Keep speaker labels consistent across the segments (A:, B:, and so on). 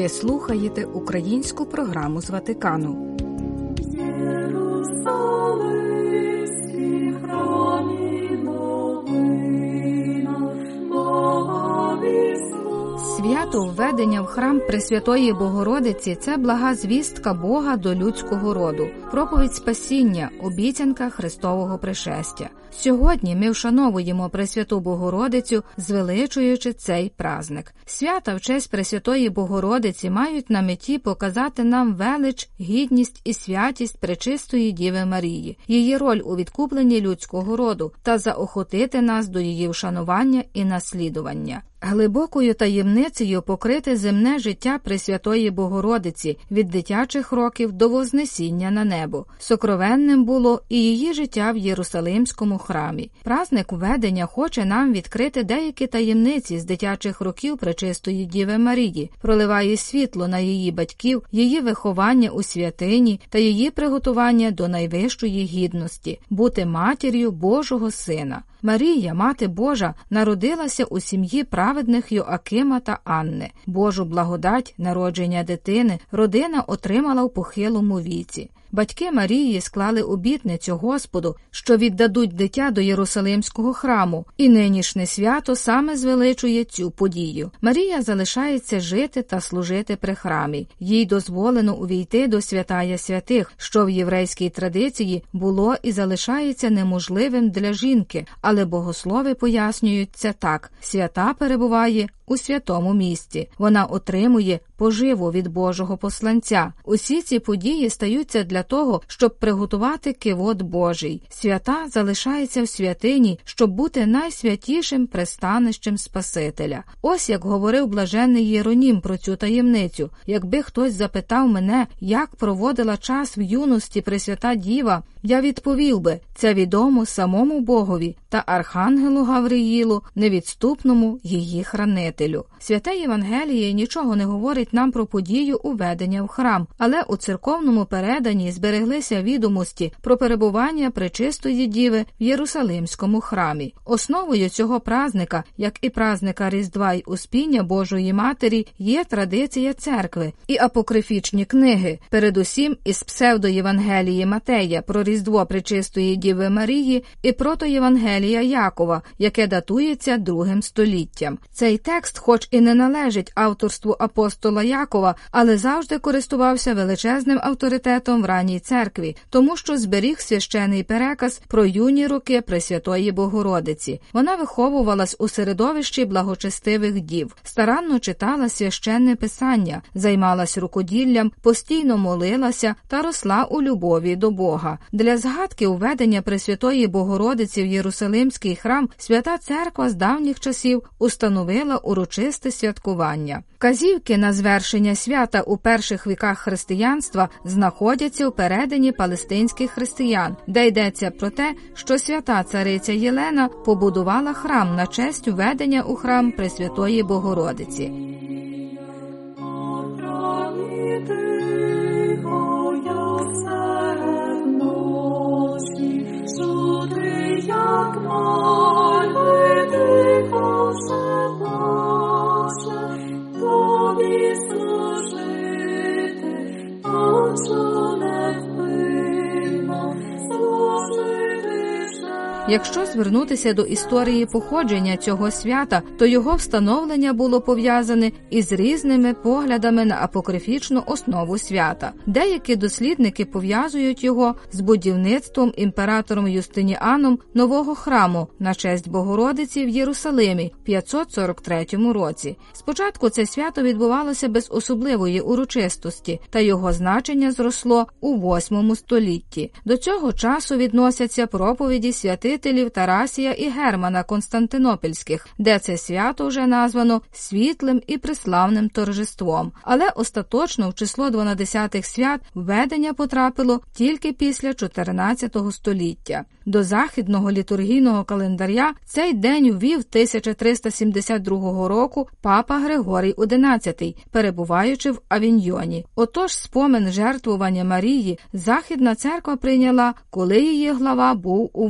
A: Ви слухаєте українську програму з Ватикану. Свято введення в храм Пресвятої Богородиці – це блага звістка Бога до людського роду, проповідь спасіння, обіцянка Христового пришестя. Сьогодні ми вшановуємо Пресвяту Богородицю, звеличуючи цей праздник. Свята в честь Пресвятої Богородиці мають на меті показати нам велич, гідність і святість Пречистої Діви Марії, її роль у відкупленні людського роду та заохотити нас до її вшанування і наслідування. Глибокою таємницею покрите земне життя Пресвятої Богородиці від дитячих років до вознесіння на небо. Сокровенним було і її життя в Єрусалимському храмі. Праздник введення хоче нам відкрити деякі таємниці з дитячих років Пречистої Діви Марії, проливає світло на її батьків, її виховання у святині та її приготування до найвищої гідності – бути матір'ю Божого Сина. Марія, Мати Божа, народилася у сім'ї праведних Йоакима та Анни. Божу благодать, народження дитини, родина отримала в похилому віці. Батьки Марії склали обітницю Господу, що віддадуть дитя до Єрусалимського храму, і нинішнє свято саме звеличує цю подію. Марія залишається жити та служити при храмі. Їй дозволено увійти до святая святих, що в єврейській традиції було і залишається неможливим для жінки, але богослови пояснюють це так – свята перебуває у святому місці. Вона отримує поживу від Божого посланця. Усі ці події стаються для того, щоб приготувати кивот Божий. Свята залишається в святині, щоб бути найсвятішим пристанищем Спасителя. Ось як говорив блаженний Єронім про цю таємницю. Якби хтось запитав мене, як проводила час в юності Пресвята Діва, я відповів би, це відомо самому Богові та Архангелу Гавриїлу, невідступному її хранителю. Святе Євангеліє нічого не говорить нам про подію уведення в храм, але у церковному переданні збереглися відомості про перебування Пречистої Діви в Єрусалимському храмі. Основою цього празника, як і празника Різдва й Успіння Божої Матері, є традиція церкви і апокрифічні книги, передусім із псевдоєвангелії Матея про Різдво Пречистої Діви Марії і протоєвангелія Якова, яке датується II століттям. Цей текст, хоч і не належить авторству апостола Якова, але завжди користувався величезним авторитетом в ранній церкві, тому що зберіг священий переказ про юні роки Пресвятої Богородиці. Вона виховувалась у середовищі благочестивих дів, старанно читала священне писання, займалась рукоділлям, постійно молилася та росла у любові до Бога. Для згадки уведення Пресвятої Богородиці в Єрусалимський храм Свята Церква з давніх часів установила урочисте святкування. Вказівки на звершення свята у перших віках християнства знаходяться у переданні палестинських християн, де йдеться про те, що свята цариця Єлена побудувала храм на честь введення у храм Пресвятої Богородиці. Якщо звернутися до історії походження цього свята, то його встановлення було пов'язане із різними поглядами на апокрифічну основу свята. Деякі дослідники пов'язують його з будівництвом імператором Юстиніаном нового храму на честь Богородиці в Єрусалимі в 543 році. Спочатку це свято відбувалося без особливої урочистості, та його значення зросло у 8 столітті. До цього часу відносяться проповіді святителів Тарасія і Германа Константинопольських, де це свято вже названо світлим і преславним торжеством. Але остаточно в число 12 свят введення потрапило тільки після 14 століття. До західного літургійного календаря цей день ввів 1372 року папа Григорій XI, перебуваючи в Авіньйоні. Отож, спомин жертвування Марії Західна церква прийняла, коли її глава був у вигнанні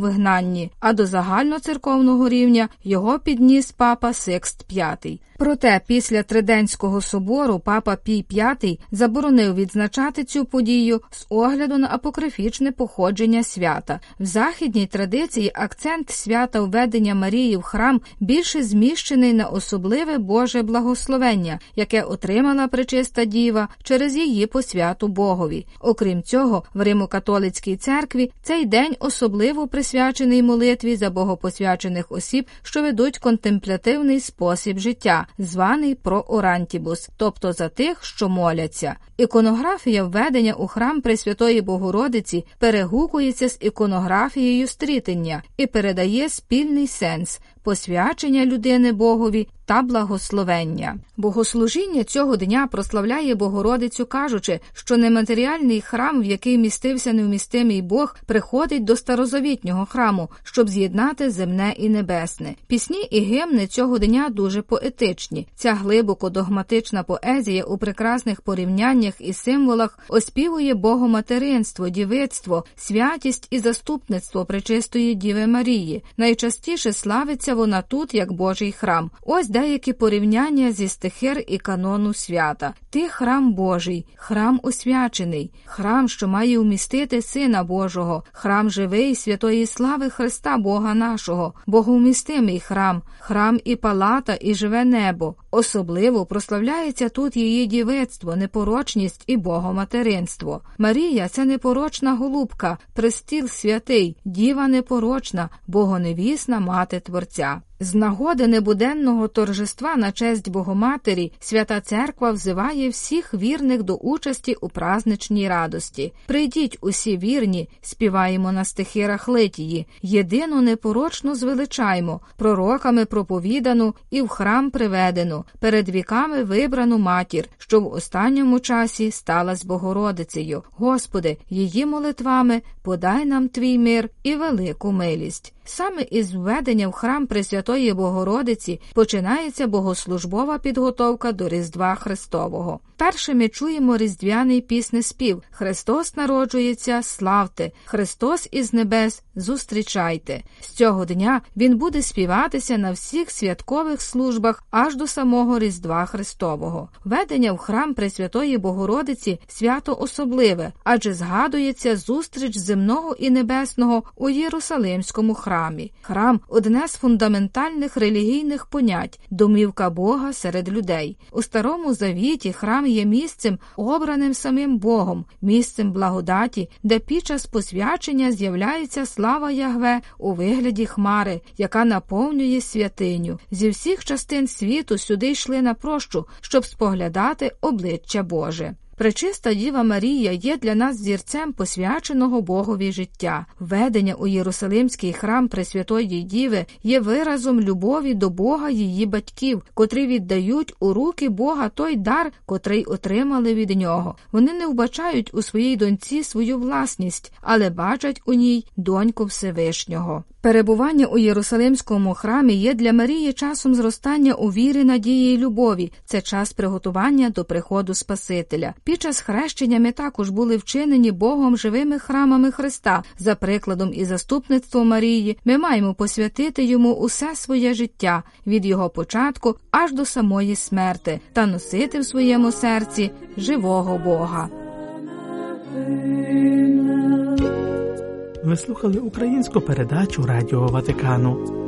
A: рівні, а до загальноцерковного рівня його підніс папа Сикст V. Проте після Триденського собору папа Пій V заборонив відзначати цю подію з огляду на апокрифічне походження свята. В західній традиції акцент свята введення Марії в храм більше зміщений на особливе Боже благословення, яке отримала Пречиста Діва через її посвяту Богові. Окрім цього, в Римо-католицькій церкві цей день особливо присвячений молитві за богопосвячених осіб, що ведуть контемплятивний спосіб життя, званий проорантібус, тобто за тих, що моляться. Іконографія введення у храм Пресвятої Богородиці перегукується з іконографією стрітення і передає спільний сенс – посвячення людини Богові та благословення. Богослужіння цього дня прославляє Богородицю, кажучи, що нематеріальний храм, в який містився невмістимий Бог, приходить до старозавітнього храму, щоб з'єднати земне і небесне. Пісні і гімни цього дня дуже поетичні. Ця глибоко догматична поезія у прекрасних порівняннях і символах оспівує богоматеринство, дівицтво, святість і заступництво Пречистої Діви Марії. Найчастіше славиться вона тут як Божий храм. Ось деякі порівняння зі стихир і канону свята. Ти храм Божий, храм освячений, храм, що має вмістити Сина Божого, храм живий святої слави Христа Бога нашого, богоумістимий храм, храм і палата, і живе небо. Особливо прославляється тут її дівицтво, непорочність і богоматеринство. Марія – це непорочна голубка, престіл святий, діва непорочна, богоневісна мати Творця. З нагоди небуденного торжества на честь Богоматері Свята Церква взиває всіх вірних до участі у празничній радості. «Прийдіть усі вірні», співаємо на стихирах Литії, «єдину непорочну звеличаймо, пророками проповідану і в храм приведену, перед віками вибрану матір, що в останньому часі сталась Богородицею. Господи, її молитвами подай нам Твій мир і велику милість». Саме із введення в храм Пресвятої Богородиці починається богослужбова підготовка до Різдва Христового. Перше ми чуємо різдвяний піснеспів «Христос народжується, славте! Христос із небес, зустрічайте!». З цього дня він буде співатися на всіх святкових службах аж до самого Різдва Христового. Введення в храм Пресвятої Богородиці – свято особливе, адже згадується зустріч земного і небесного у Єрусалимському храмі. Храм – одне з фундаментальних релігійних понять – домівка Бога серед людей. У Старому Завіті храм є місцем, обраним самим Богом, місцем благодаті, де під час посвячення з'являється слава Ягве у вигляді хмари, яка наповнює святиню. Зі всіх частин світу сюди йшли на прощу, щоб споглядати обличчя Боже. Пречиста Діва Марія є для нас зірцем посвяченого Богові життя. Введення у Єрусалимський храм Пресвятої Діви є виразом любові до Бога її батьків, котрі віддають у руки Бога той дар, котрий отримали від Нього. Вони не вбачають у своїй доньці свою власність, але бачать у ній доньку Всевишнього. Перебування у Єрусалимському храмі є для Марії часом зростання у вірі, надії й любові. Це час приготування до приходу Спасителя. Під час хрещення ми також були вчинені Богом живими храмами Христа. За прикладом і заступництвом Марії ми маємо посвятити Йому усе своє життя, від Його початку аж до самої смерти, та носити в своєму серці живого Бога.
B: Ви слухали українську передачу Радіо Ватикану.